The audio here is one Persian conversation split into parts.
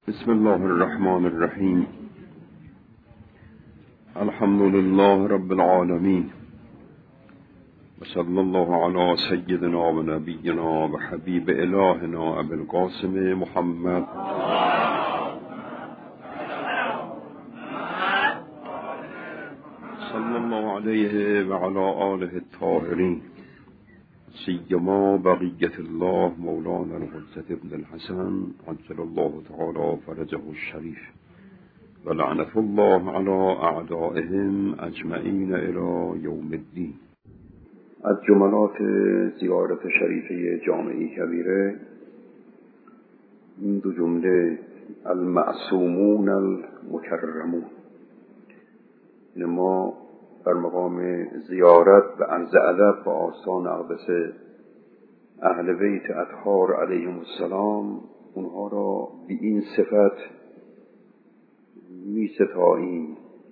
بسم الله الرحمن الرحیم. الحمد لله رب العالمین و صلی الله علی سیدنا و نبینا و حبیب الهنا ابی القاسم محمد صلی الله علیه و علی آله الطاهرین، سیما بقیت الله مولانا الحجة ابن الحسن عجل الله تعالی فرجه الشریف و لعنت الله علی اعدائهم اجمعین الی یوم الدین. از جملات زیارت شریفه جامعه کبیره این دو جمله المعصومون المکرمون. ما در مقام زیارت و عرض ادب و آستان اقدس اهل بیت اطهار علیهم السلام اونها را به این صفت می ستاییم: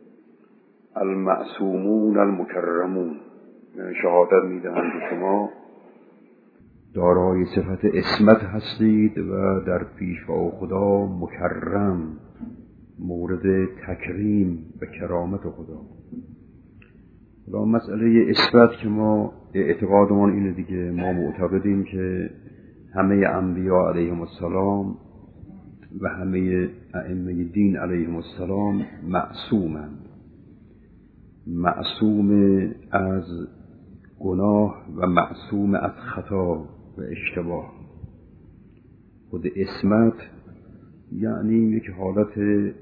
المعصومون المکرمون. شهادت می دهند که شما دارای صفت عصمت هستید و در پیشوا خدا مکرم، مورد تکریم و کرامت خدا. حالا مسئله عصمت که ما اعتقادمان اینه دیگه، ما معتقدیم که همه انبیا علیهم السلام و همه ائمه دین علیهم السلام معصومند، معصوم از گناه و معصوم از خطا و اشتباه. خود عصمت یعنی یک حالت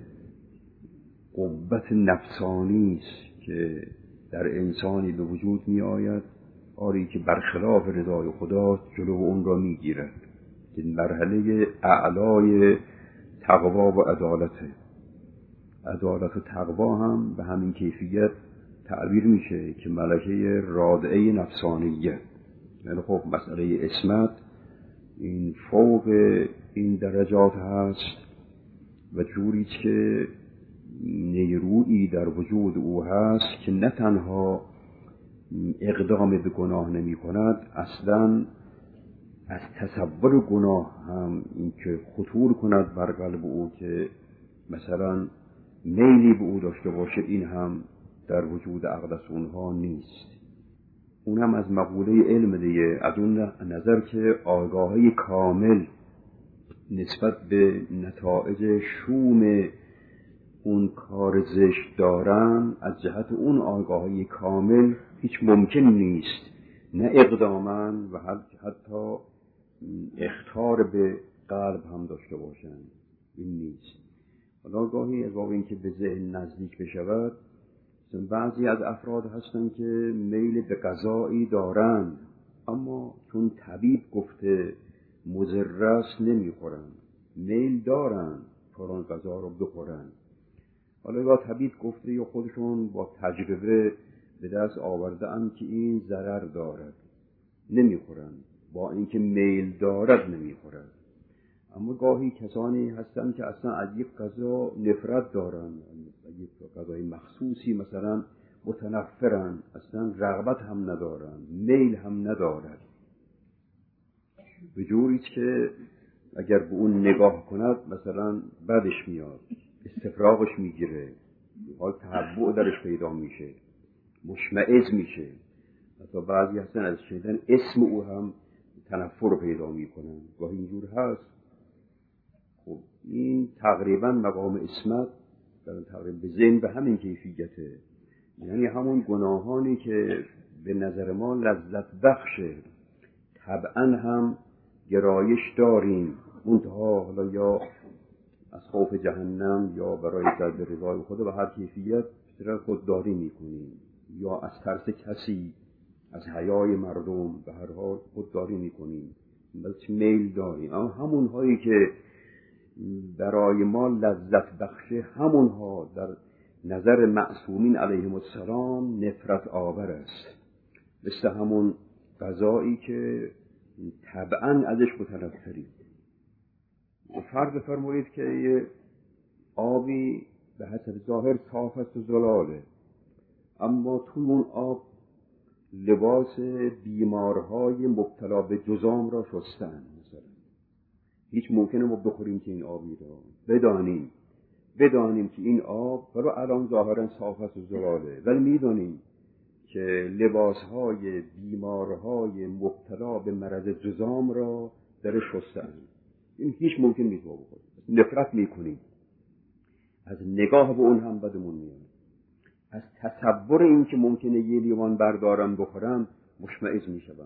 قوت نفسانی است که در انسانی به وجود می آید، آری که برخلاف رضای خدا جلو اون را می گیرد، که مرحله اعلای تقوا و عدالته. عدالت و تقوا هم به همین کیفیت تعبیر میشه که ملکه رادعه نفسانیه. یعنی خب مسئله عصمت این فوق این درجات هست و جوری که نیرویی در وجود او هست که نه تنها اقدام به گناه نمی کند، اصلا از تصور گناه هم این که خطور کند بر قلب او که مثلا میلی به او داشته باشه، این هم در وجود اقدس اونها نیست. اون هم از مقوله علم دیگه، از اون نظر که آگاهی کامل نسبت به نتایج شوم اون کار زشت دارن، از جهت اون آگاهی کامل هیچ ممکن نیست نه اقدامن و حتی اخطار به قلب هم داشته باشن. این نیست. حالا گاهی از واقع این که به ذهن نزدیک بشود، بعضی از افراد هستن که میل به غذایی دارن اما چون طبیب گفته مضر است نمیخورن، میل دارن فلان غذا رو بخورن. حالا یا طبیب گفته یا خودشون با تجربه به دست آوردن که این ضرر دارد، نمیخورن، با اینکه میل دارد نمیخورن. اما گاهی کسانی هستن که اصلا از یک غذا نفرت دارن، از یک غذای مخصوصی مثلا متنفرن، اصلا رغبت هم ندارن، میل هم ندارد، به جوری که اگر به اون نگاه کند مثلا بدش میاد، استفراغش میگیره، حال تهوع درش پیدا میشه، مشمئز میشه. حتی بعضی هستن از شنیدن اسم او هم تنفر پیدا میکنن، گاهی اینجور هست. خب این تقریبا مقام عصمت در تقریبا به ذهن به همین کیفیته، یعنی همون گناهانی که به نظر ما لذت بخشه طبعا هم گرایش داریم، منتها حالا یا از خوف جهنم یا برای جلب رضای خدا به هر کیفیت خودداری میکنیم، یا از ترس کسی، از حیای مردم، به هر حال خودداری میکنیم، بلکه میل داریم. اما همون هایی که برای ما لذت بخشه، همون ها در نظر معصومین علیهم السلام نفرت آور است، مثل همون غذایی که طبعا ازش متنفرید. فرض فرمایید که یه آبی به حسب ظاهر صاف است و زلاله، اما توی اون آب لباس بیمارهای مبتلا به جذام را شستن، مثلا هیچ ممکنه ما بخوریم که این آبی رو بدانیم که این آب برای الان ظاهرا صاف است و زلاله، ولی میدانیم که لباسهای بیمارهای مبتلا به مرض جذام را در شستن. این هیچ ممکن نیست ما بخوریم، نفرت میکنیم از نگاه به اون، هم بدمون میاد از تصور این که ممکنه یه لیوان بردارم بخورم مشمئز میشم.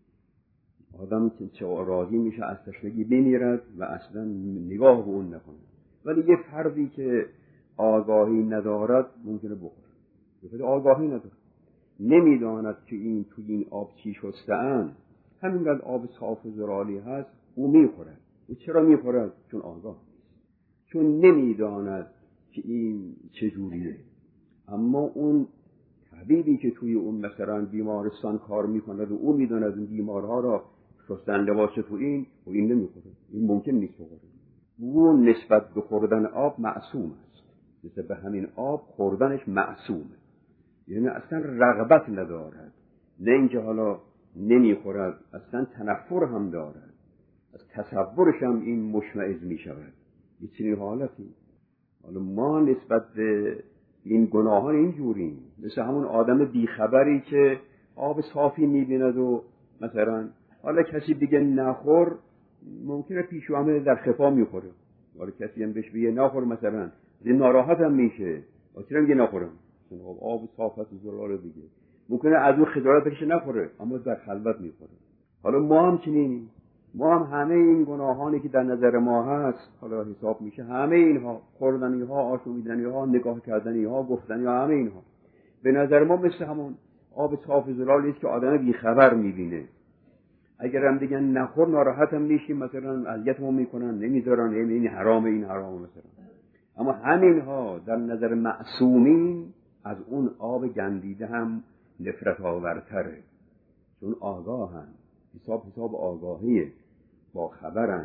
آدم چه راضی میشه از تشنگی بمیرد و اصلا نگاه به اون نکنه. ولی یه فردی که آگاهی ندارد ممکنه بخوره، آگاهی ندارد، نمیداند که این توی این آب چی شسته‌اند، همینقدر آب صاف و زلالی هست، او میخورد. او چرا میخورد؟ چون آگاه نیست، چون نمیداند که این چجوریه. اما اون طبیبی که توی اون مثلا بیمارستان کار میکند و او میداند این بیمارها را شستن لباس تو این و این نمیخوره، این ممکن نیست بخوره. او نسبت به خوردن آب معصوم است، نسبت به همین آب خوردنش معصومه، یعنی اصلا رغبت ندارد، نه اینکه حالا نمیخورد، اصلا تنفر هم دارد، از تصورش هم این مشمئز میشود. یه چنین حالتی. حالا ما نسبت به این گناهان اینجوریم، مثل همون آدم بیخبری که آب صافی میبیند و مثلا حالا کسی دیگه نخور، ممکنه پیشو همه در خفا میخوره، حالا کسی هم بهش بگه نخور مثلا ناراحت هم میشه، چرا میگه نخورم؟ آب صاف است و زلاله دیگه، ممکنه از اون خجالت بکشه نخوره، اما در خلوت میخوره. حالا ما هم چنینیم، ما هم همه این گناهانی که در نظر ما هست حالا حساب میشه، همه اینها، خوردنی ها، آشامیدنی ها، نگاه کردنی ها، گفتنی ها، همه اینها به نظر ما مثل همون آب صاف و زلالی است که آدم بیخبر میبینه. اگر هم دیگه نخور ناراحت هم میشیم، مثلا اذیتمون میکنن، نمیذارن، این حرامه، این حرامه مثلا. اما همینها در نظر معصومین از اون آب گندیده هم نفرت آورتره، چون آگاهن، حساب آگاهیه، با خبرن.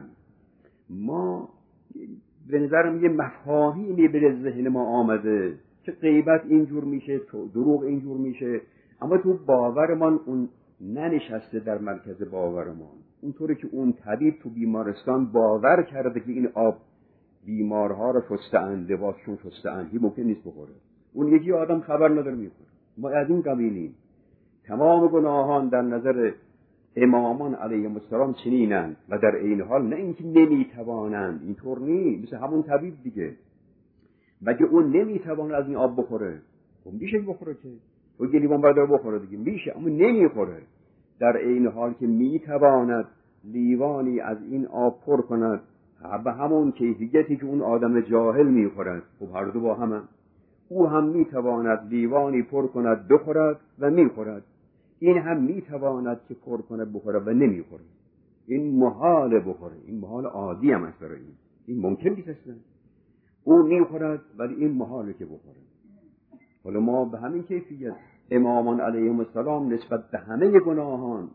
ما به نظرم یه مفاهیمی به ذهن ما آمده که غیبت اینجور میشه، دروغ اینجور میشه، اما تو باورمان اون ننشسته در مرکز باورمان. اونطوری که اون طبیب تو بیمارستان باور کرده که این آب بیمارها را شسته‌اند، لباسشون شسته‌اند، هی ممکن نیست بخوره. اون یکی آدم خبر نداره میخوره. ما از این قبیلیم. تمام گناهان در نظر امامان علیهم السلام چنینند و در این حال نه اینکه نمیتوانند، اینطور نیست، مثل همون طبیب دیگه. مگه اون نمیتواند از این آب بخوره؟ خب میشه بخوره که و لیوان بردار بخوره دیگه، میشه، اما نمیخوره. در این حال که میتواند لیوانی از این آب پر کند به همون کیفیتی که اون آدم جاهل میخورد، خب هر دو با هم، او هم میتواند لیوانی پر کند بخورد و میخورد، این هم میتواند که پر کند بخورد و نمیخوره. این محال بخوره، این محال عادی هم است برای این ممکن نیست اصلا. او میخورد ولی این محاله که بخوره. حالا ما به همین کیفیت امامان علیهم السلام نسبت به همه گناهان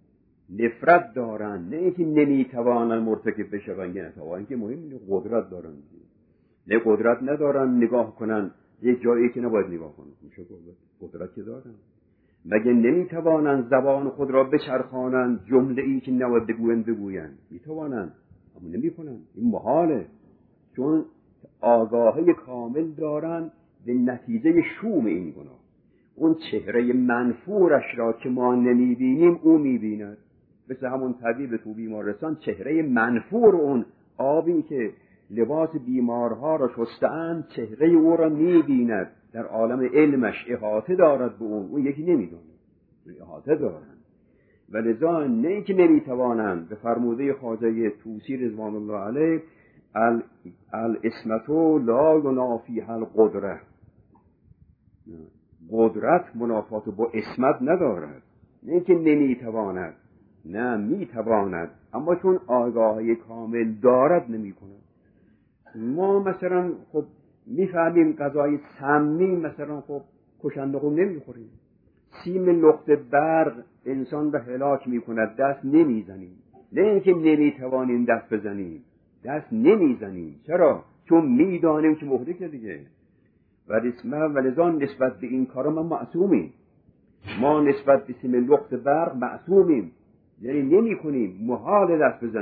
نفرت دارن، نه اینکه نمیتوانن مرتکب بشوند، نه تا اینکه مهم قدرت دارن، نه قدرت ندارن نگاه کنن یک جایی که نباید نگاه کنن، میشه قدرت که دارن. مگه نمیتوانن زبان خود را بچرخانند، جمله ای که نباید بگویند میتوانند، اما نمیکنن، این محاله، چون آگاهی کامل دارن به نتیجه شوم این گناه. اون چهره منفورش را که ما نمیبینیم او میبیند، مثل همون طبیب تو بیمارستان چهره منفور اون آبی که لباس بیمارها را شسته‌اند، چهره او را میبیند، در عالم علمش احاطه دارد به اون یکی نمیدونه، احاطه دارند. و لذا نه که نمیتوانند، به فرموده خواجه طوسی رضوان الله علیه الاسمتو لا ینافیها القدره، قدرت منافات با اسمت ندارد. نه که نمیتواند، نه میتواند، اما چون آگاهی کامل دارد نمیکنه. ما مثلا خب میفهمیم غذای سمی مثلا خب کشنده خب نمیخوریم، سیم نقطه برق انسان به هلاک میکند، دست نمیزنیم. نه اینکه نمیتوانیم دست بزنیم، دست نمیزنیم. چرا؟ چون میدانیم که مهلکه دیگه. و لذا نسبت به این کارا ما معصومیم. ما نسبت به سیم نقطه برق معصومیم، یعنی نمی کنیم، محال دست بزنیم.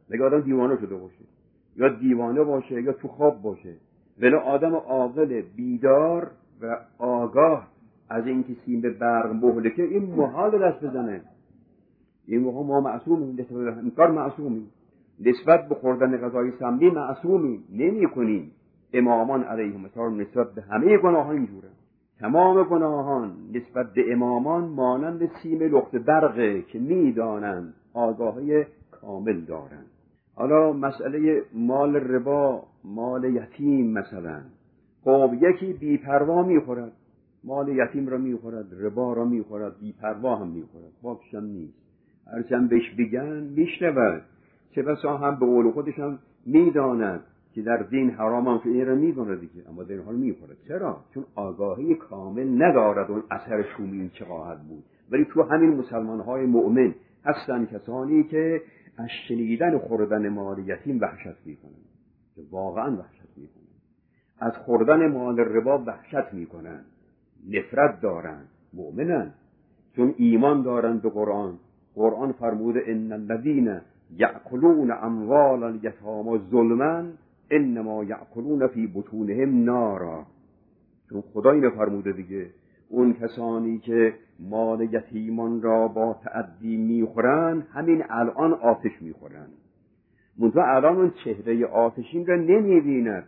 مگه آدم دیوانه شده باشه؟ یا دیوانه باشه یا تو خواب باشه. ولی آدم عاقل بیدار و آگاه از اینکه سیم به برق مهلکه، این محال دست بزنه. این موقع ما معصومیم، نسبت به کار معصومیم، نسبت به خوردن غذای سمی معصومیم، نمی کنیم. امامان علیهم السلام نسبت به همه گناهان اینجوره. تمام گناهان نسبت به امامان مانند سیم لخت برقه که میدانند، آگاهی کامل دارند. حالا مسئله مال ربا، مال یتیم مثلا، خب یکی بی‌پروا میخورد، مال یتیم را میخورد، ربا را میخورد، بی‌پروا هم میخورد، باکشم نیست. هرچند بهش بگن میشنود، چه بسا هم به قول خودش هم میداند که در دین حرام هم فعلی را میدونه دیگه، اما در این حال میخورد. چرا؟ چون آگاهی کامل ندارد اون اثر شومی چه خواهد بود. ولی تو همین مسلمان‌های مؤمن هستن کسانی که از شنیدن خوردن مال یتیم وحشت میکنن، که واقعا وحشت میکنن. از خوردن مال ربا وحشت میکنن، نفرت دارن، مؤمنن، چون ایمان دارن به قرآن. قرآن فرموده ان الذین یأکلون اموال الیتامی ظلما انما یأکلون فی بطونهم نارا. چون خدا اینو فرموده دیگه، اون کسانی که مال یتیمان را با تعدی میخورن همین الان آتش میخورن. منتها الان اون چهره آتشین را نمیبیند.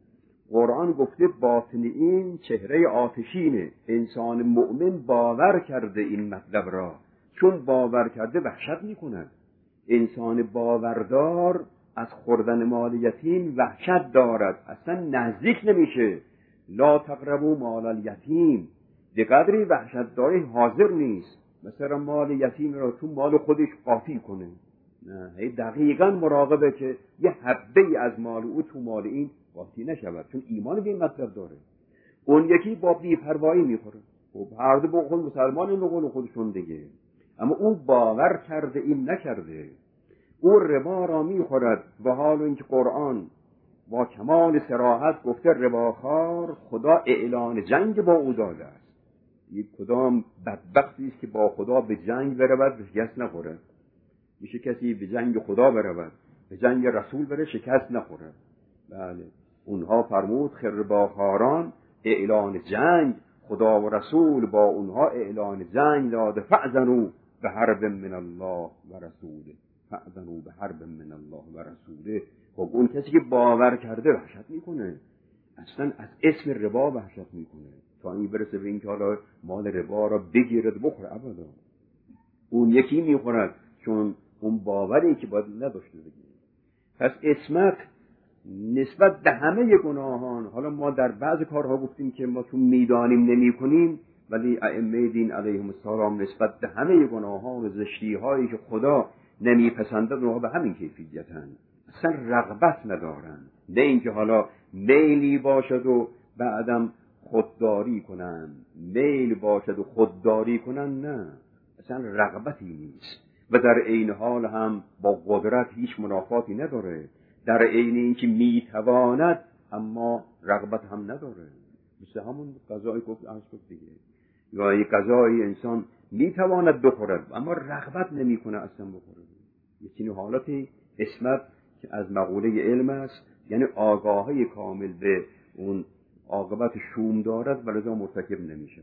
قرآن گفته باطن این چهره آتشینه. انسان مؤمن باور کرده این مطلب را، چون باور کرده وحشت میکند. انسان باوردار از خوردن مال یتیم وحشت دارد، اصلا نزدیک نمیشه. لا تقربوا مال الیتیم، به قدری وحشت داره حاضر نیست مثلا مال یتیم را تو مال خودش قاطی کنه. نه، دقیقاً مراقبه که یه حبه از مال او تو مال این قاطی نشود، چون ایمان به این مطلب داره. اون یکی با بی‌پروایی میخوره. خب هر دو با خود مسلمان این قول خودشون دیگه، اما اون باور کرده این نکرده. او ربا را میخورد و حال اینکه قرآن با کمال صراحت گفته رباخوار خدا اعلان جنگ با او داده است. یک کدام بدبختی است که با خدا به جنگ برود و شکست نخوره. میشه کسی به جنگ خدا برود، به جنگ رسول بره شکست نخوره. بله، اونها فرمود رباخواران اعلان جنگ، خدا و رسول با اونها اعلان جنگ داده. فأذنوا به حرب من الله و رسوله، فأذنوا به حرب من الله و رسوله. خب اون کسی که باور کرده وحشت میکنه، اصلا از اسم ربا وحشت میکنه، تا این برسه به این که حالا مال ربا را بگیرد بخوره. ابدا. اون یکی میخورد چون اون باوری که باید نداشته بگیره. پس اسمت نسبت به همه گناهان، حالا ما در بعض کارها گفتیم که ما تو میدانیم نمی کنیم، ولی ائمه دین علیهم السلام نسبت به همه گناهان و زشتی هایی که خدا نمیپسندد اونها به همین کیفیتن، اصلا رغبت ندارن. نه اینکه حالا میلی باشد و بعدم خودداری کنن، میل باشد و خودداری کنن، نه، اصلا رغبتی نیست. و در عین حال هم با قدرت هیچ منافاتی نداره، در عین اینکه میتواند اما رغبت هم نداره. مثل همون غذای گفت دیگه، یا یک غذای انسان میتواند بخورد اما رغبت نمیکنه اصلا بخوره. یه چنین حالتی اسمت که از مقوله علم است، یعنی آگاهی کامل به اون عاقبت شوم دارد و لذا مرتکب نمیشه.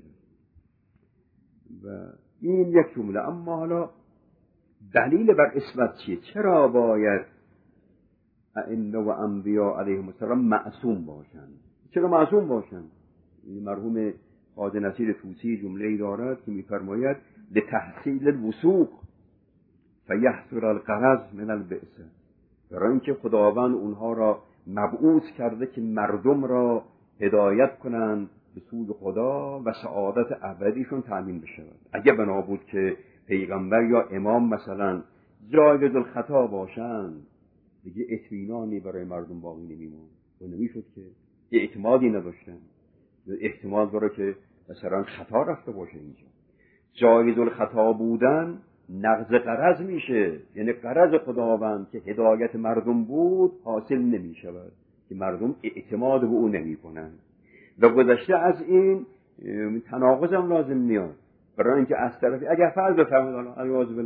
و این یک جمله. اما حالا دلیل بر اسمت چیه؟ چرا باید ائمه و انبیا علیهم السلام معصوم باشند؟ چرا معصوم باشند؟ مرحوم خواجه نصیر طوسی جمله‌ای دارد که می‌فرماید لتحصیل الوثوق فیحصر الغرض من البعث. برای اینکه خداوند اونها را مبعوث کرده که مردم را هدایت کنند به سوی خدا و سعادت ابدیشون تأمین بشود. اگه بنا بود که پیغمبر یا امام مثلا جایز الخطا باشند، دیگه اطمینانی برای مردم باقی نمیموند و نمیشد که اعتمادی نداشتن. احتمال داره که مثلا خطا رفته باشه. اینجا جایز الخطا بودن نقض غرض میشه، یعنی غرض خداوند که هدایت مردم بود حاصل نمیشود که مردم اعتماد به او نمیکنن. و گذشته از این تناقض هم لازم میاد، برای اینکه از طرفی اگر فرض بفرمایید اعوذ بالله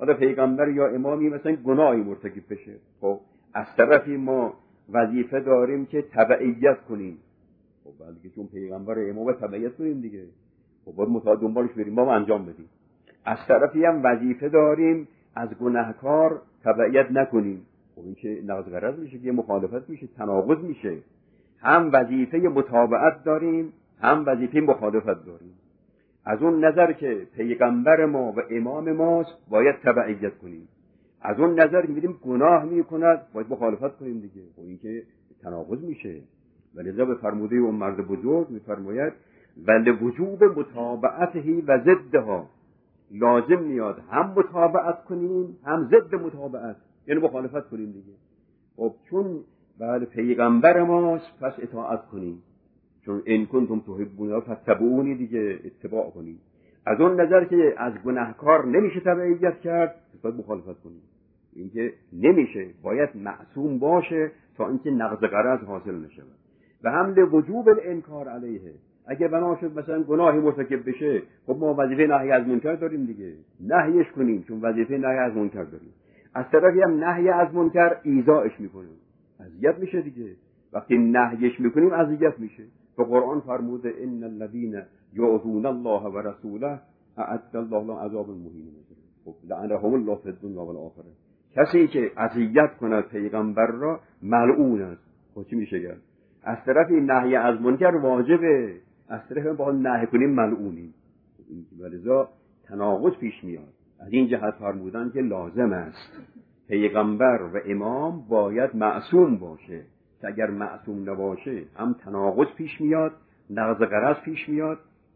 حالا پیغمبر یا امامی مثلا گناهی مرتکب بشه، خب از طرفی ما وظیفه داریم که تبعیت کنیم. خب بلکه چون پیغمبر امام تبعیت کنیم دیگه، خب باید مطابق دنبالش بریم، ما انجام بدیم. از طرفی هم وظیفه داریم از گناهکار تبعیت نکنیم. خب این که نقض غرض میشه، که مخالفت میشه، تناقض میشه. هم وظیفه متابعت داریم، هم وظیفه مخالفت داریم. از اون نظر که پیغمبر ما و امام ماست باید تبعیت کنیم، از اون نظر که میدیم گناه میکند باید مخالفت کنیم دیگه. خب این که تناقض میشه. ولذا به فرموده اون مرد بزرگ میفرماید ولوجوب متابعته و ضدها، لازم میاد هم متابعت کنیم هم ضد متابعت، یعنی مخالفت کنیم دیگه. خب چون بعد پیغمبر ماست پس اطاعت کنیم، چون ان کنتم تحبون فاتبعونی دیگه، اتباع کنیم. از اون نظر که از گناهکار نمیشه تبعیت کرد باید مخالفت کنیم. اینکه نمیشه، باید معصوم باشه تا اینکه نقض غرض حاصل نشه. و هم لوجوب الانکار علیه، اگه بنا شد مثلا گناهی مرتکب بشه، خب ما وظیفه نهی از منکر داریم دیگه، نهیش کنیم چون وظیفه نهی از منکر داریم. از طرفی هم نهی از منکر ایذاش میکنیم، اذیت میشه دیگه. وقتی نهیش میکنیم اذیت میشه. تو قرآن فرموده ان الذين يؤذون الله ورسوله اعد الله لهم عذابا مهینا، خب لعنهم الله فی الدنیا والآخره. کسی که اذیت کند پیغمبر را ملعون است. خب چی میشه گفت؟ از طرفی نهی از منکر واجبه، از طرفی با نهی کنیم ملعونیم. ولذا تناقض پیش میاد. از این جهت فرمودن که لازم است پیغمبر و امام باید معصوم باشه، که اگر معصوم نباشه هم تناقض پیش میاد، نقض غرض پیش میاد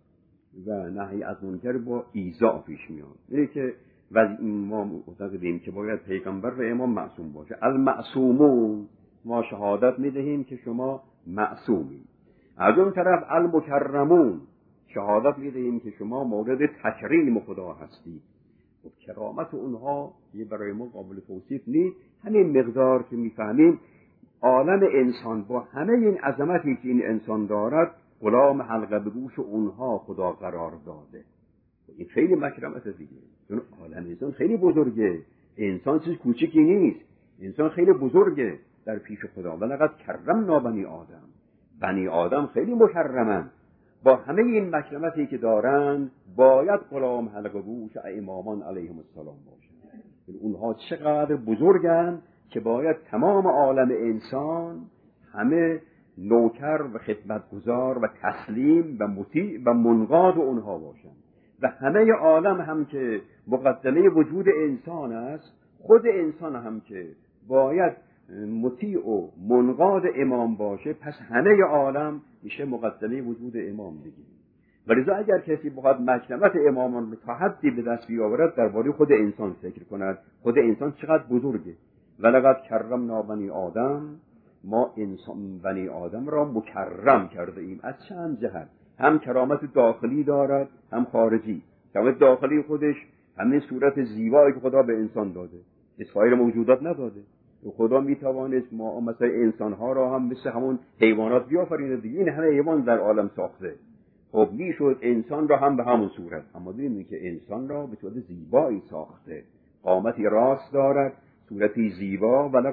و نهی از منکر با ایذا پیش میاد. یعنی که ما معتقدیم که باید پیغمبر و امام معصوم باشه. المعصومون، ما شهادت میدهیم که شما معصومید. از اون طرف المکرمون، شهادت میدهیم که شما مورد تکریم خدا هستید. و کرامت اونها یه برای ما قابل توصیف نیست. همین مقدار که میفهمیم عالم انسان با همه این عظمتی که این انسان دارد غلام حلقه به گوش اونها خدا قرار داده. این خیلی مکرمت دیگه، چون عالم انسان خیلی بزرگه. انسان چیز کوچیکی نیست، انسان خیلی بزرگه در پیش خدا. ولقد کرمنا بنی آدم، بنی آدم خیلی مکرمن. با همه این مکرمتی که دارند باید غلام حلقه گوش امامان علیهم السلام باشند. اونها چقدر بزرگند که باید تمام عالم انسان همه نوکر و خدمتگزار و تسلیم و مطیع و منقاد اونها باشند. و همه عالم هم که مقدمه وجود انسان است، خود انسان هم که باید مطیع و منقاد امام باشه، پس همه عالم میشه مقدمه وجود امام دیگه. ولذا اگر کسی بخواد مکرمت امامان رو تا حدی به دست بیاورد، درباره خود انسان فکر کند، خود انسان چقدر بزرگه. ولقد کرمنا بنی آدم، ما انسان بنی آدم را مکرم کرده ایم. از چند جهت، هم کرامت داخلی دارد هم خارجی. کرامت داخلی خودش همین صورت زیبایی که خدا به انسان داده، سایر موجودات نداده. خدا میتوانست ما مثلا انسانها را هم مثل همون حیوانات بیافرینه دیگه. این همه حیوان در عالم ساخته، خب میشد انسان را هم به همون صورت. اما ببینید که انسان را به صورت زیبایی ساخته، قامتی راست دارد، صورتی زیبا. و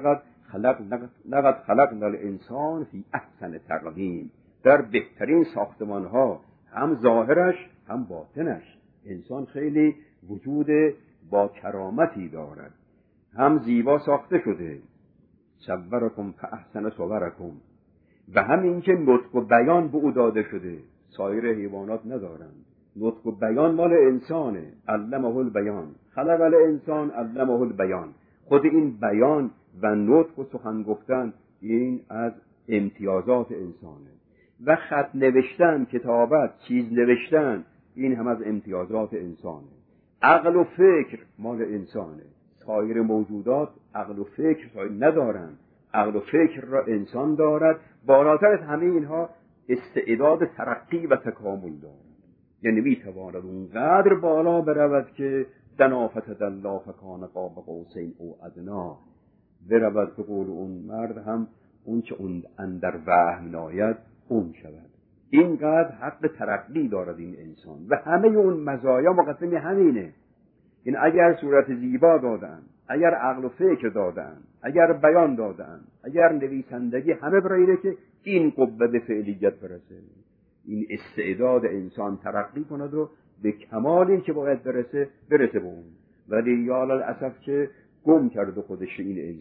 لقد خلقنا الانسان فی احسن تقویم، در بهترین ساختمان ها، هم ظاهرش هم باطنش. انسان خیلی وجود با کرامتی دارد، هم زیبا ساخته شده. صورکم فاحسن صورکم، و همین که نطق و بیان به او داده شده، سایر حیوانات ندارند. نطق و بیان مال انسانه، علمه البیان، خلق الانسان علمه البیان. خود این بیان و نطق و سخن گفتن این از امتیازات انسانه. و خط نوشتن، کتابت، چیز نوشتن، این هم از امتیازات انسانه. عقل و فکر مال انسانه. سایر موجودات عقل و فکر ندارند. عقل و فکر را انسان دارد. بالاتر از همه اینها استعداد ترقی و تکامل دارد. یعنی میتواند اونقدر بالا برود که دنا فتدلی فکان قاب قوسین او ادنا، برود به قول اون مرد هم اون چه اون اندر وهم ناید اون شود. اینقدر حق ترقی دارد این انسان و همه اون مزایا مقدم همینه. این اگر صورت زیبا دادن، اگر عقل و فکر دادن، اگر بیان دادن، اگر نویسندگی، همه برای اینه که این قوه به فعلیت برسه، این استعداد انسان ترقی کند و به کمالی که باید برسه به اون. ولی یا للاسف که گم کرده خودش این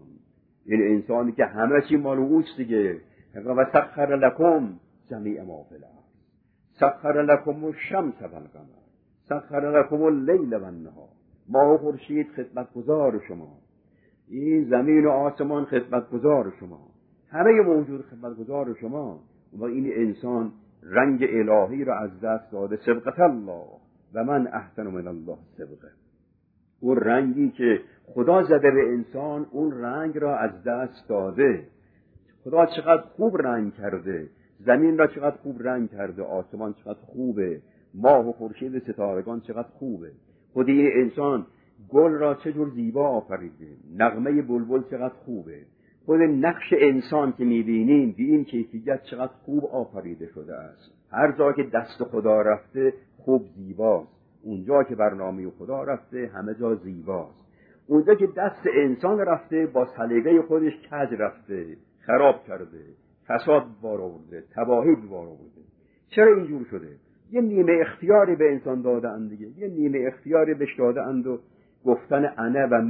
انسانی که همه چی مال اوست دیگه. و سخر لکم جمیع ما فی الارض، سخر لکم الشمس والقمر، سخر لکم اللیل والنهار. ماه و خورشید خدمتگزار شما، این زمین و آسمان خدمتگزار شما، همه موجود خدمتگزار شما. و این انسان رنگ الهی را از دست داده. سبقت الله و من احسن من الله سبقه. اون رنگی که خدا زده به انسان، اون رنگ را از دست داده. خدا چقدر خوب رنگ کرده، زمین را چقدر خوب رنگ کرده، آسمان چقدر خوبه، ماه و خورشید ستارگان چقدر خوبه. خود این انسان گل را چجور زیبا آفریده، نغمه بلبل چقدر خوبه. خود نقش انسان که می‌بینیم به این کیفیت چقدر خوب آفریده شده است. هر جا که دست خدا رفته خوب زیباست، اونجا که برنامه خدا رفته همه جا زیباست. اونجا که دست انسان رفته با سلیقه خودش کج رفته، خراب کرده، فساد بار آورده، تباهی بار آورده. چرا اینجور شده؟ یه نیمه اختیاری به انسان داده اند دیگه، یه نیمه اختیاری بهش داده اند و گفتن انا و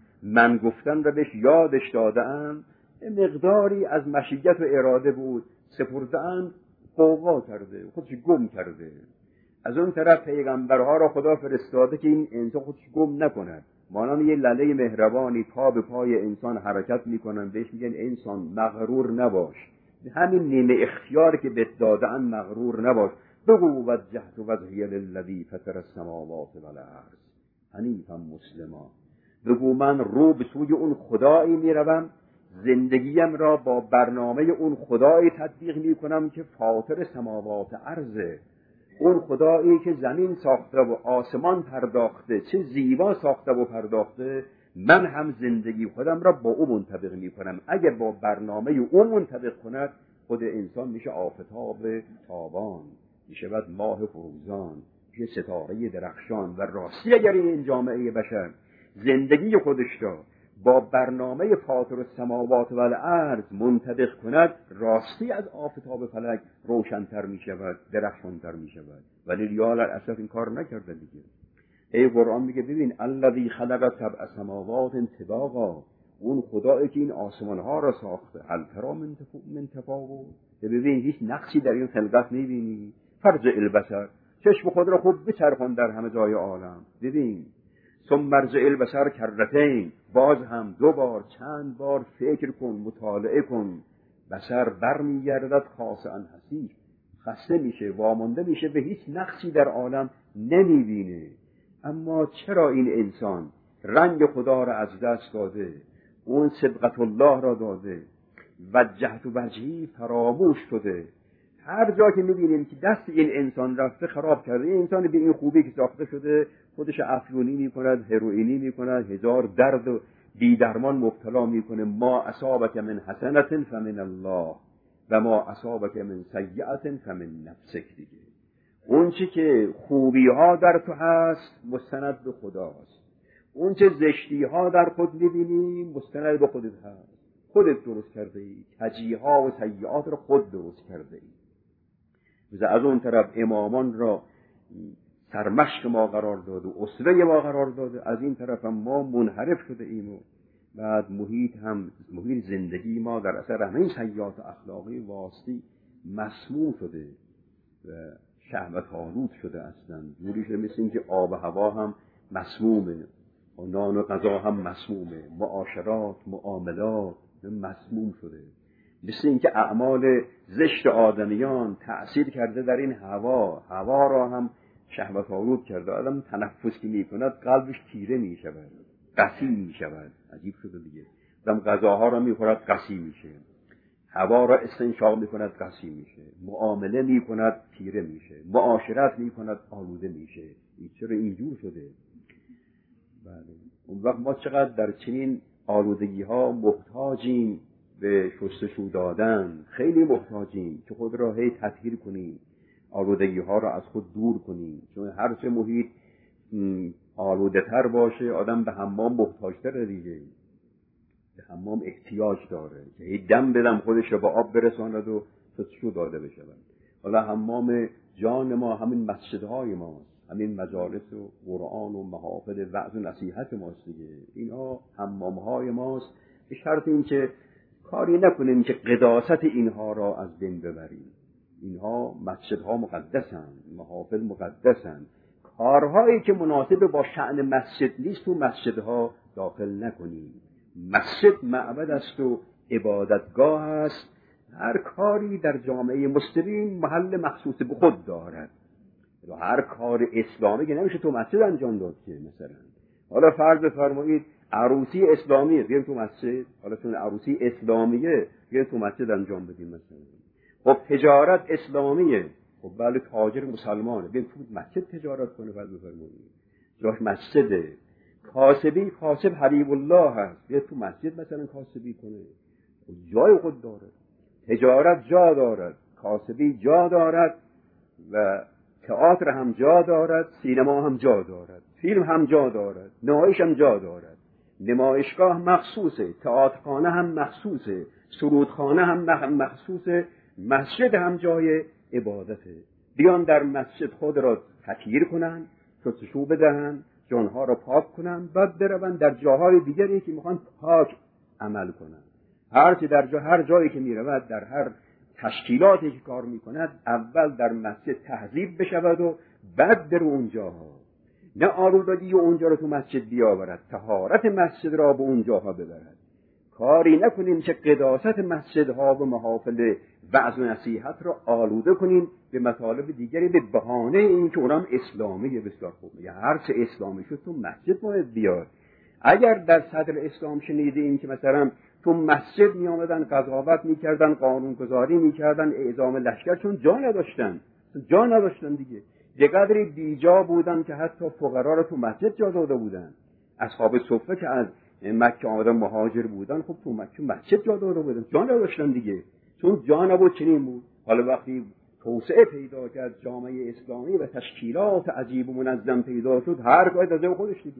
من گفتن را بهش یادش داده اند. مقداری از مشیت و اراده بود سپرده اند، قوقا کرده، خودش گم کرده. از اون طرف پیغمبرها را خدا فرستاده که این انسان خودش گم نکند. مانند یه لله مهربانی پا به پای انسان حرکت میکنن، بهش میگن انسان مغرور نباش، همین نیمه اختیار که بهت دادن مغرور نباش. بگو وجهت وجهی للذی فطر السماوات والارض حنیفا مسلما. بگو من رو به سوی اون خدایی میروم، زندگیم را با برنامه اون خدایی تطبیق میکنم که فاطر سماوات ارضه. اون خدایی که زمین ساخته و آسمان پرداخته، چه زیبا ساخته و پرداخته، من هم زندگی خودم را با او منطبق میکنم. اگر با برنامه او منطبق کند، خود انسان میشه آفتاب تابان، میشه بعد ماه فروزان، میشه ستاره درخشان. و راستی اگر این جامعه بشر زندگی خودش را با برنامه فاطر السماوات والارض منطبق کند، راستی از آفتاب فلک روشن‌تر می‌شود، درخشان‌تر می‌شود. ولی للاسف این کار نکرده دیگه. ای قرآن میگه ببین الذی خلق سبع سماوات طباقا، اون خدایی که این آسمان‌ها را ساخته، هل تری من تفاوت، ببین هیچ نقصی در این خلقت می‌بینی؟ فرجع البصر، چشم خود را خوب بچرخان در همه جای عالم، ببین. ثم ارجع البصر کرتین، باز هم دو بار چند بار فکر کن، مطالعه کن. بصر برمیگردد خاسئا حسیر، خسته میشه، وامانده میشه، به هیچ نقصی در عالم نمیبینه. اما چرا این انسان رنگ خدا را از دست داده، اون سبقت الله را داده، وجهت وجهی فراموش شده؟ هر جا که میبینیم که دست این انسان رفته خراب کرده. این انسان به این خوبی که ساخته شده خودش افیونی میکند، هروئینی میکند، هزار درد و بی‌درمان مبتلا میکنه. ما اصابک من حسنة فمن الله و ما اصابک من سیئة فمن نفسک. دیگه اون چی که خوبی ها در تو هست مستند به خداست، اون چه زشتی ها در خود میبینی مستند به خودت هست. خودت درست کرده ای، کجی ها و سیئات رو خود درست کرده ای. از اون طرف امامان را سرمشق ما قرار داده و اسوه ما قرار داده، از این طرف هم ما منحرف شده ایم. و بعد محیط زندگی ما در اثر همین سیئات اخلاقی واسطی مسموم شده و شهوت آلود شده. اصلا جوری شده مثل این که آب و هوا هم مسمومه و نان و غذا هم مسمومه، معاشرات معاملات مسموم شده. مثل این که اعمال زشت آدمیان تأثیر کرده در این هوا را هم شهوت آلود کرده. آدم تنفس که میکند قلبش تیره میشود، قسی میشود. عجیب شده دیگه. آدم غذاها را میخورد قسی میشه، هوا را استنشاق میکند قسی میشه، معامله میکند تیره میشه، معاشرت میکند آلوده میشه. این چرا اینجور شده؟ بله. اون وقت ما چقدر در چنین آلودگی ها محتاجیم به شستشو دادن، خیلی محتاجیم که خود را هی تطهیر کنیم، آلودگی ها را از خود دور کنیم. چون هرچه محیط آلوده تر باشه آدم به حمام محتاج‌تره دیگه، به حمام احتیاج داره که هی دم بدم خودش رو با آب برساند و شستشو داده بشود. حالا حمام جان ما همین مسجدهای ماست، همین مجالس و قرآن و محافل وعظ و نصیحت ماست دیگه. اینها حمامهای ماست، به شرط این که کاری نکنیم که قداست اینها را از بین ببریم. اینها مسجدها مقدسند، محافل مقدسند. کارهایی که مناسب با شأن مسجد نیست تو مسجدها داخل نکنیم. مسجد معبد است و عبادتگاه است. هر کاری در جامعه مسلمین محل مخصوص به خود دارد. هر کار اسلامی که نمیشه تو مسجد انجام داد که مثلا حالا فرض بفرمایید عروسی اسلامیه بیایم تو مسجد، حالا چون عروسی اسلامیه بیایم تو مسجد انجام بدیم مثلا. خب تجارت اسلامیه، خب بله تاجر مسلمانه بیایم تو مسجد تجارت کنه. فرض بفرمایید جاش مسجده. کاسب حبیب الله هست، بیایم تو مسجد مثلا کاسبی کنه، جای خود داره. تجارت جا دارد، کاسبی جا دارد و تئاتر هم جا دارد، سینما هم جا دارد، فیلم هم جا دارد، نمایش هم جا دارد. نمایشگاه مخصوصه، تئاترخانه هم مخصوصه، سرودخانه هم مخصوصه، مسجد هم جای عبادته. بیان در مسجد خود را تطهیر کنند، شستشو بدهند، جانها را پاک کنند، بعد بروند در جاهای دیگری که میخوان پاک عمل کنند. هر جایی که میرود، در هر تشکیلاتی که کار میکند، اول در مسجد تهذیب بشود و بعد در اونجاها. نه آلودگی و اونجا رو تو مسجد بیاورد، طهارت مسجد را به اونجاها ببرد. کاری نکنیم که قداست مسجدها و محافل وعظ و نصیحت را آلوده کنیم به مطالب دیگری به بهانه این که اونم اسلامیه. بسیار خوب، یا هر چه اسلامی شد تو مسجد باید بیاد. اگر در صدر اسلام شنیدیم که مثلا تو مسجد می آمدن قضاوت می کردن، قانون گذاری می کردن، اعزام لشکر، چون جا نداشتن دیگه. یه قدری بیجا بودن که حتی فقرا رو تو مسجد جا داده بودن. اصحاب صفه که از مکه آمدن مهاجر بودن، خب تو مسجد جا داده بودن، جا نداشتن دیگه، چون جا نبود چنین بود. حالا وقتی توسعه پیدا کرد جامعه اسلامی و تشکیلات عجیب و منظم پیدا شد، هر کاری در جای خودش دیگه.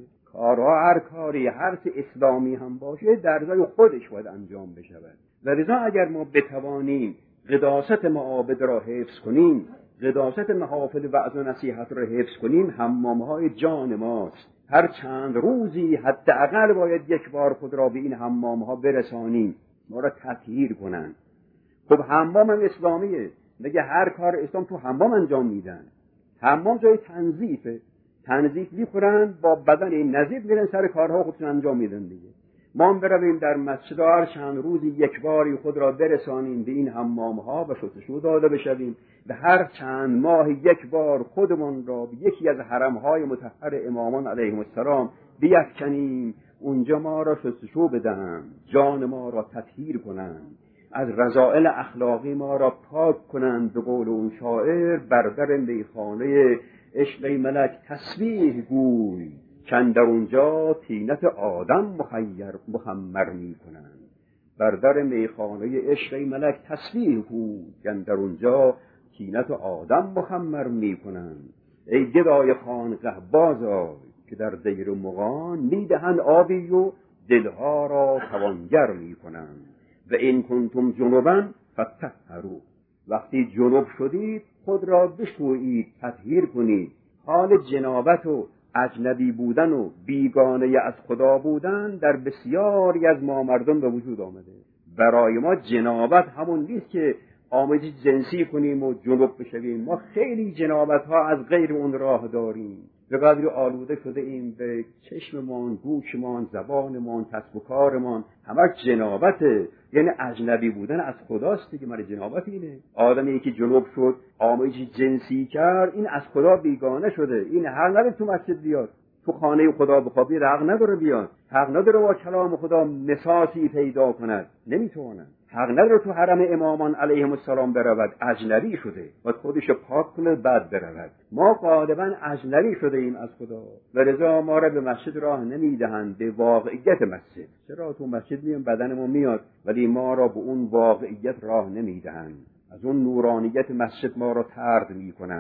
هر کاری هر چه اسلامی هم باشه در جای خودش باید انجام بشود. و لذا اگر ما بتوانیم قداست معابد را حفظ کنیم، قداست محافل وعظ و نصیحت را حفظ کنیم، حمامهای جان ماست. هر چند روزی حداقل باید یک بار خود را به این حمامها برسانیم، ما را تطهیر کنند. خب حمام هم اسلامیه، مگه هر کار اسلام تو حمام انجام میدن؟ حمام جای تنظیفه، تنظیف میخورن با بدن نظیف میرن سر کارها خودشون انجام میدن دیگه. ما هم برویم در مسجد هر چند روزی یک باری خود را برسانیم به این حمامها و شستشو داده بشویم، و هر چند ماه یک بار خودمون را به یکی از حرمهای مطهر امامان علیهم السلام بیفکنیم، اونجا ما را شستشو بدن، جان ما را تطهیر کنند، از رذائل اخلاقی ما را پاک کنند. به قول اون شاعر، بر در میخانه عشق ملک تسبیح گوی، کاندر اونجا طینت آدم مخمر می کنند. بر در میخانه عشق ملک تسبیح گوی، کاندر اونجا طینت آدم مخمر می کنند. ای گدای خانقه بازآی که در دیر مغان، میدهند آبی و دلها را توانگر می کنند. و این کنتم جنبا فطهروا، وقتی جنب شدید خود را بشویید، تطهیر کنید. حال جنابت و اجنبی بودن و بیگانه از خدا بودن در بسیاری از ما مردم به وجود آمده. برای ما جنابت همون نیست که آمیزش جنسی کنیم و جنب بشویم. ما خیلی جنابت ها از غیر اون راه داریم. به قدری آلوده شده این به چشممان، گوشمان، زبانمان، کسب و کارمان، همه جنابته. یعنی اجنبی بودن از خداست دیگه. من جنابت اینه، آدمی که جنوب شد آمیزش جنسی کرد، این از خدا بیگانه شده. این حق نداره تو مسجد بیاد، تو خانه خدا بخوابی، حق نداره بیاد، حق نداره با کلام خدا مساسی پیدا کند، نمیتونه. حق نداره تو حرم امامان علیهم السلام برود، اجنبی شده، باید خودش پاک کنه بعد برود. ما غالبا اجنبی شده ایم از خدا و لذا ما را به مسجد راه نمیدهند، به واقعیت مسجد. چرا تو مسجد میام بدنمون میاد ولی ما را به اون واقعیت راه نمیدهند، از اون نورانیت مسجد ما را طرد میکنند.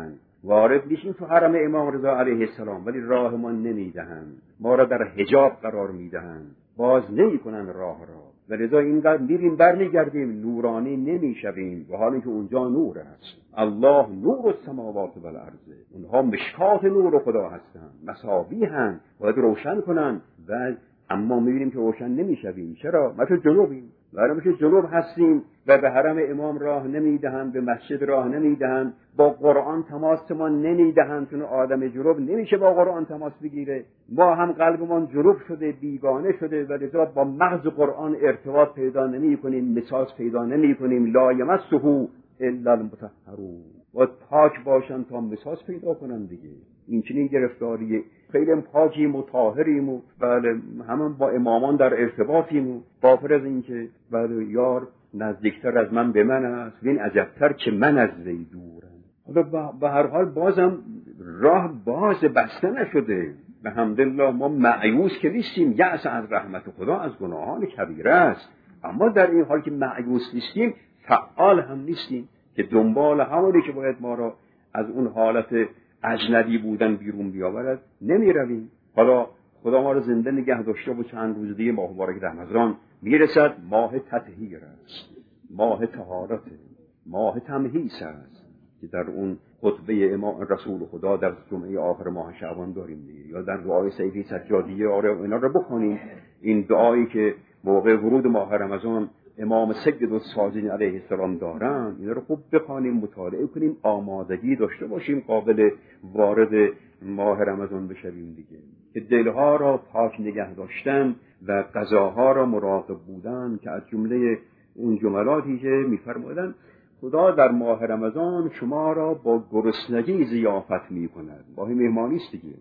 وارد میشیم تو حرم امام رضا علیه السلام، ولی راه ما نمیدهند، ما را در حجاب قرار میدهند، باز نمیکنن راه را، و لذا اینقدر میریم برمیگردیم نورانی نمیشویم، و حالی که اونجا نور هست. الله نور السماوات و الارض، اونها مشکات نور خدا هستند، مساوی هستند، باید روشن کنن، و اما میبینیم که روشن نمیشویم. چرا؟ ما تو جنوبیم، ما تو جنوب هستیم و به حرم امام راه نمیدهند، به مسجد راه نمیدهند، با قرآن تماس ما نمیدهند، چون آدم جنوب نمیشه با قرآن تماس بگیره. ما هم قلبمان جنوب شده، بیگانه شده، و لذا با مغز قرآن ارتباط پیدا نمی‌کنیم، مساس پیدا نمی‌کنیم. لا یمسه الا المطهرون، و پاک باشن تا مساس پیدا کنن دیگه. این چنین گرفتاریه. خیلی پاکیم و طاهریم و بله همون با امامان در ارتباطیم و غافل از این که بله یار نزدیکتر از من به من است، وین عجبتر که من از وی دورم. حالا به هر حال بازم راه باز بسته نشده. به حمدالله ما مایوس که نیستیم، یأس از رحمت خدا از گناهان کبیره است، اما در این حال که مایوس نیستیم فعال هم نیستیم که دنبال همونی که باید ما را از اون حالت اجنبی بودن بیرون بیاورد نمی رویم. حالا خدا ما را زنده نگه داشته و چند روز دیگه ماه مبارک رمضان میرسد. ماه تطهیر است، ماه طهارت، ماه تمحیص است که در اون خطبه امام رسول خدا در جمعه آخر ماه شعبان داریم دیگه، یا در دعای سیدی سجادیه آره اینا رو بخونیم. این دعایی که موقع ورود ماه رمضان امام سید الصادقین علیه السلام دارن، اینا رو خوب بخوانیم، مطالعه کنیم، آمادگی داشته باشیم قابل وارد ماه رمضان بشویم دیگه، که دلها را پاک نگه داشتن و غذاها را مراقب بودن، که از جمله اون جملاتی که می‌فرمایند خدا در ماه رمضان شما را با گرسنگی ضیافت می‌کند. ماه مهمانی است دیگه.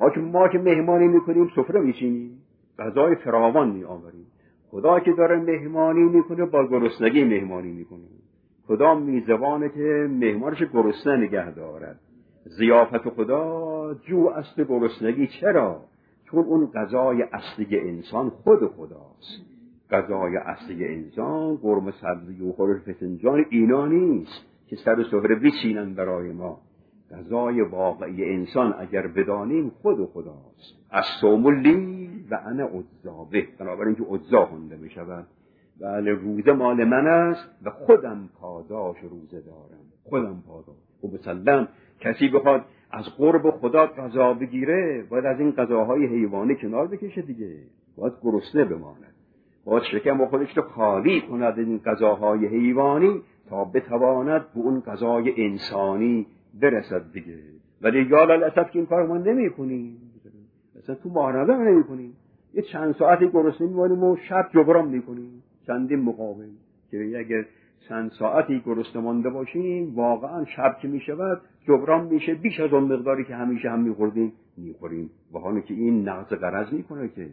ما که مهمانی می‌کنیم سفره می‌چینیم، غذای فراوان می‌آوریم. خدا که داره مهمانی میکنه با گرسنگی مهمانی میکنه. خدا میزبانه که مهمانش گرسنه نگه دارد. ضیافت خدا جو است گرسنگی. چرا؟ چون اون غذای اصلی انسان خود خداست. غذای اصلی انسان قرمه سبزی و خورش فسنجان اینا نیست که سر سفره بچینن برای ما. غذای واقعی انسان اگر بدانیم خود خداست. الصوم لی و انا عزابه، بنابراین که عزا خونده می شود. بله روزه مال من است و خودم پاداش روزه دارم، خودم پاداش. و مثلا کسی بخواد از قرب خدا غذا بگیره باید از این غذاهای حیوانی کنار بکشه دیگه، باید گرسنه بماند، باید شکم خودش رو خالی کند این غذاهای حیوانی تا بتواند به اون غذای انسانی برسد دیگه. ولی یا للاسف که این کار ما نمی کنیم، مثلا تو ماه رمضان نمی کنیم، یه چند ساعتی گرسنه میمونیم و شب جبران میکنیم چندین مقابل، که اگر چند ساعتی گرسنه مانده باشیم واقعا شب که میشود جبران میشه بیش از اون مقداری که همیشه هم میخوریم، و حالا که این نقض غرض میکنه که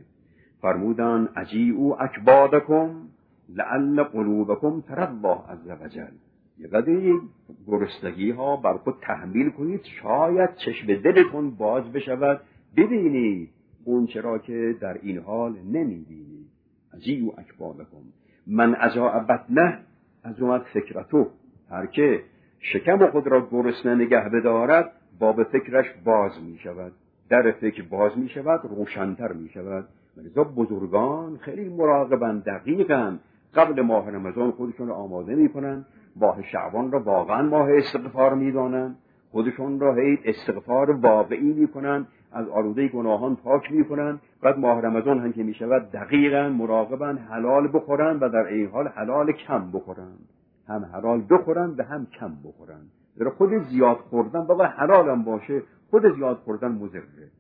فرمودن اجیعوا اکبادکم لعل قلوبکم تری الله عز وجل. یه قدری گرسنگی ها بر خود تحمیل کنید شاید چشم دلتون باز بشود ببینید اون چرا که در این حال نمیبینید. اجیعوا اکبادکم، من اجاع بطنه از اومد فکرتو، هر که شکم خود را گرسنه نگه بدارد باب فکرش باز می شود، در فکر باز می شود، روشن‌تر می شود. لذا بزرگان خیلی مراقبن، دقیقاً قبل ماه رمضان خودشون را آماده می کنن، ماه شعبان را واقعاً ماه استغفار می دانن، خودشون را هی استغفار واقعی می کنن، از آلوده گناهان پاک می کنن. بعد ماه رمضان هم که می شود دقیقاً مراقبن حلال بخورن و در این حال حلال کم بخورن، هم حلال بخورن و هم کم بخورن. در خود زیاد خوردن بابا حلالم باشه، خود زیاد خوردن مضره.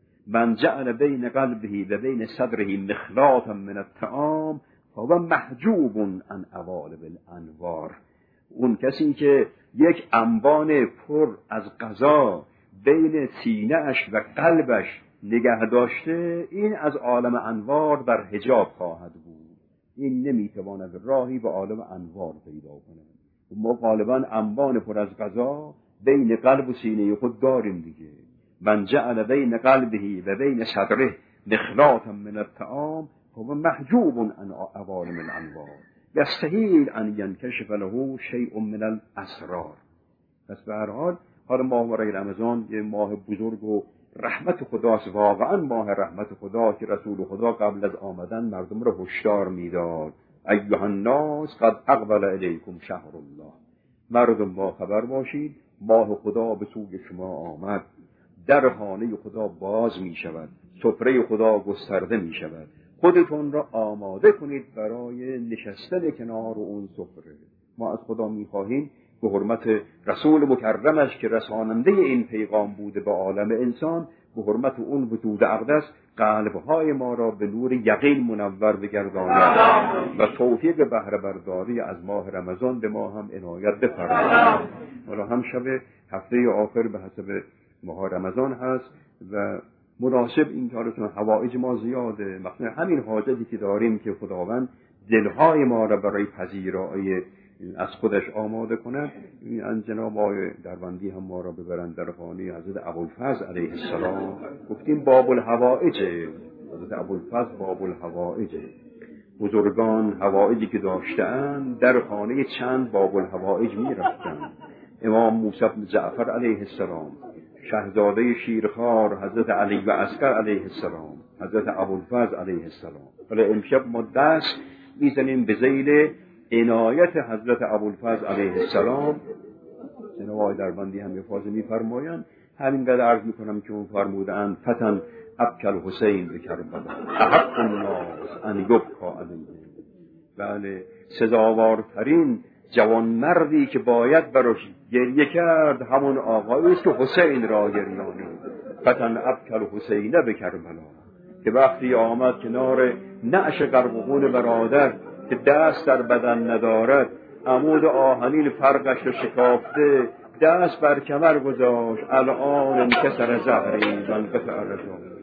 من جعل بین قلبه و بین صدره مخلاطا من الطعام فهو محجوب عن عوالم الانوار. اون کسی که یک انبان پر از غذا بین سینه‌اش و قلبش نگه داشته، این از عالم انوار در حجاب خواهد بود. این نمیتواند راهی به عالم انوار پیدا کند. ما غالبا انبان پر از غذا بین قلب و سینه خود داریم دیگه. من جعل بین قلبه و بین صدره مخلاطا من الطعام فهو محجوب عن عوالم الانوار یستحیل ان ینکشف له شیء من الاسرار. پس به هر حال حالا ماه مبارک رمضان یه ماه بزرگ و رحمت خداست، واقعا ماه رحمت خدا که رسول خدا قبل از آمدن مردم رو هشدار میداد: ایها الناس قد اقبل الیکم شهر الله. مردم با خبر باشید، ماه خدا به سوی شما آمد، در خانه خدا باز می شود، سفره خدا گسترده می شود. خودتون را آماده کنید برای نشستن کنار اون سفره. ما از خدا می خواهیم به حرمت رسول مکرمش که رساننده این پیغام بوده به عالم انسان، به حرمت اون وجود اقدس قلبهای ما را به نور یقین منور بگرداند و توفیق بهره برداری از ماه رمضان به ما هم عنایت بفرماید. حالا هم شب هفته آخر به حسب ماه رمضان هست و مناسب این کارتون حوائج ما زیاده، مثلا همین حاجتی که داریم که خداوند دلهای ما را برای پذیرایی از خودش آماده کنه. این جناب آقای دربندی هم ما را ببرن در خانه حضرت ابوالفضل علیه السلام. گفتیم باب الحوائج، حضرت ابوالفضل باب الحوائج. بزرگان حوائجی که داشتند در خانه چند باب الحوائج می رفتند. امام موسی بن جعفر علیه السلام، شهزاده شیرخوار حضرت علی و عسکر علیه السلام، حضرت ابوالفضل علیه السلام. حالا امشب ما دست میزنیم به ذیل عنایت حضرت ابوالفضل علیه السلام. جناب آقای دربندی هم افاضه می‌فرمایند، همینقدر عرض میکنم که اون فرمودند: فتن ابکل حسین به کربلا احق الناس ان یبکا علیه. بله، سزاوارترین جوان مردی که باید براش گریه کرد همون آقایی است که حسین را گریانید. فتن ابکل حسین به کربلا، که وقتی آمد کنار نعش قرقون برادر که دست در بدن ندارد، عمود آهنین فرقش رو شکافته، دست بر کمر گذاشت: الان انکسر ظهری و انقطع رجلی.